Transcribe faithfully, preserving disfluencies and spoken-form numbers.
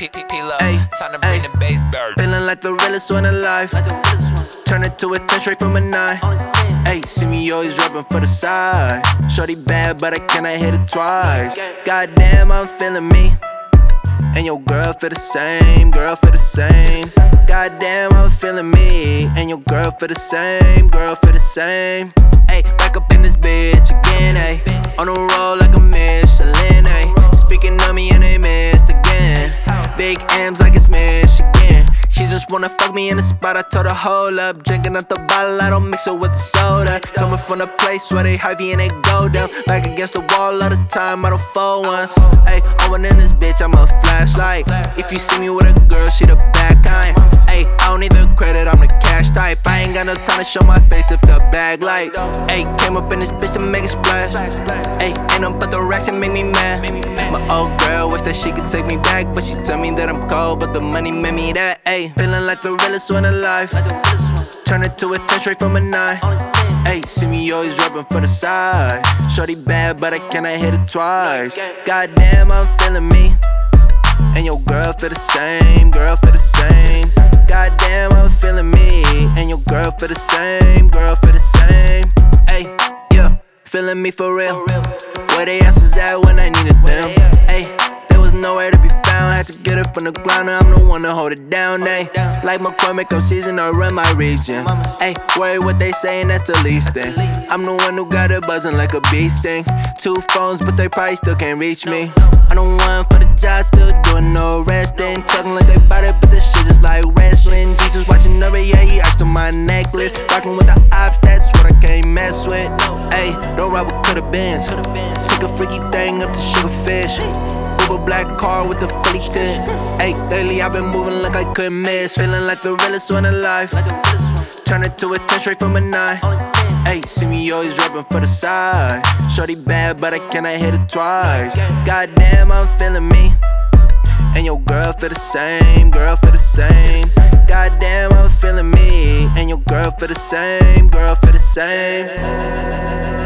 P P P low, time to bring the bass back. Feeling like the realest one alive. Turn it to a ten straight from a nine. Hey, see me always rapping for the side. Shorty bad, but I cannot hit it twice. Goddamn, I'm feeling me. And your girl feel the same, girl feel the same. Goddamn, I'm feeling me. And your girl feel the same, girl feel the same. Ayy, back up in this bitch again, ayy. On the road like a Michelin, ayy. Speaking of me and they missed again. Big M's like it's Michigan. She just wanna fuck me in the spot, I told her hold up. Drinking out the bottle, I don't mix it with the soda. Coming from the place where they heavy and they go down. Back against the wall all the time, I don't fold once. Ayy, I went in this bitch, I'm a flashlight. If you see me with a girl, she the bad kind. Ayy, I don't need the credit, I'm the cash type. I ain't got no time to show my face if the bag light. Ayy, came up in this bitch to make it splash. Ayy, ain't no but the racks that make me mad. My old girl wish that she could take me back, but she tell me that I'm cold, but the money made me that. Ayy, feeling like the realest one alive. Turn it to a ten straight from a nine. Ayy, see me always rapping for the side. Shorty bad, but I cannot hit it twice. Goddamn, I'm feeling me. And your girl feel the same, girl feel the same. Goddamn, I'm feeling me. And your girl feel the same, girl feel the same. Ayy, yeah, feeling me for real. Where they ass was at when I needed them. Ayy, there was nowhere to be found. Had to get it from the ground, I'm the one to hold it down. Ayy, like McCormick, I'm season, I run my region. Ayy, worry what they saying, that's the least thing. I'm the one who got it buzzing like a bee sting. Two phones, but they probably still can't reach me. I don't want for the job, still doing no resting. Talking like they bout it, but this shit just like wrestling. Jesus watching over, yeah, he asked on my necklace. Rockin' with the ops, that's what I can't mess with. Ayy, don't ride with coulda beens. Take a freaky thing up to Sugarfish. Uber black car with the fully tint. Ayy, lately I've been moving like I couldn't miss. Feeling like the realest one alive. Turn it to a ten straight from a nine. Ayy, see me always rapping for the side. Shorty bad, but I cannot hit it twice. Goddamn, I'm feeling me. And your girl feel the same, girl feel the same. Goddamn, I'm feeling me. And your girl feel the same, girl feel the same.